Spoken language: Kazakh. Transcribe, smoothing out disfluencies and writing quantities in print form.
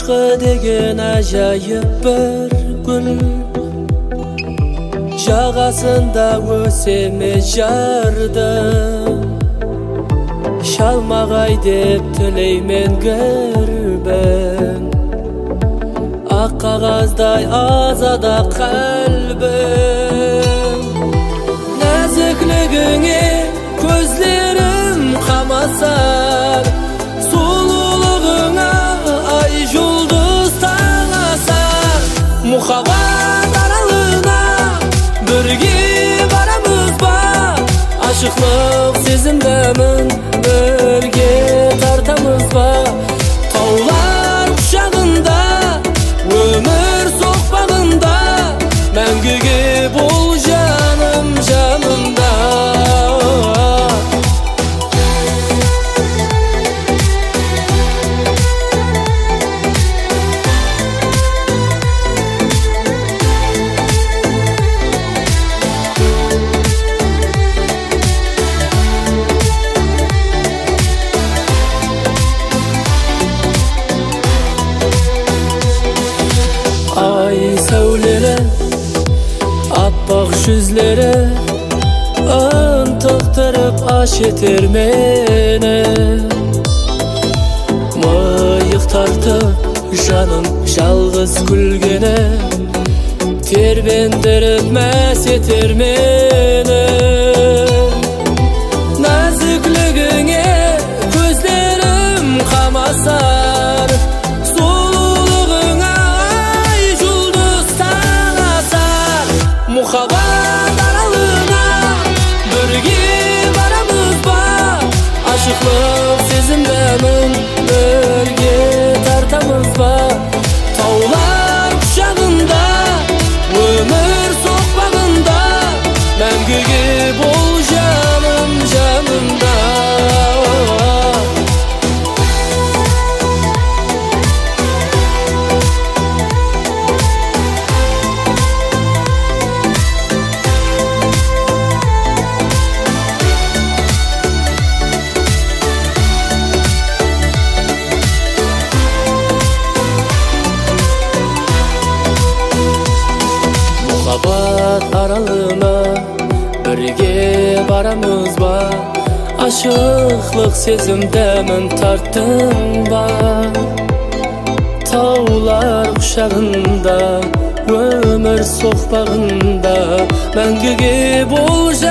Aşkı деген ajayip bir gül, жағасында өсеме жардың. Шалмағай деп тілеймен кірбің, ақ қағаздай азада қалбің. Нәзіклігіңе көзлерім қамасар, сұлулығыңа ай жұлдыз таңасар. Мұхаббат аралына бірге барамыз ба? Ашықлық сезімдімін, бірге тартамыз ба? Таулар құшағында, өмір соқпағында, мәңгіге бол жаным жанымда. Ay сәулелі, аппақ жүзлері ынтықтырып аш етер мені. Миық тартып жаным жалғыз күлгені, тербендіріп мәс етер мені. Нәзіклігіңе көздерім қамасар, мұхаббат аралына бірге барамыз ба? Ашықлық сезімдімін, бірге тартамыз ба? Таулар құшағында, өмір соқпағында, мәңгіге бол жаным жанымда. Мұхаббат аралына бірге барамыз ба? Ашықлық сезімдімін тарттың ба? Таулар құшағында, өмір соқпағында, мәңгіге бол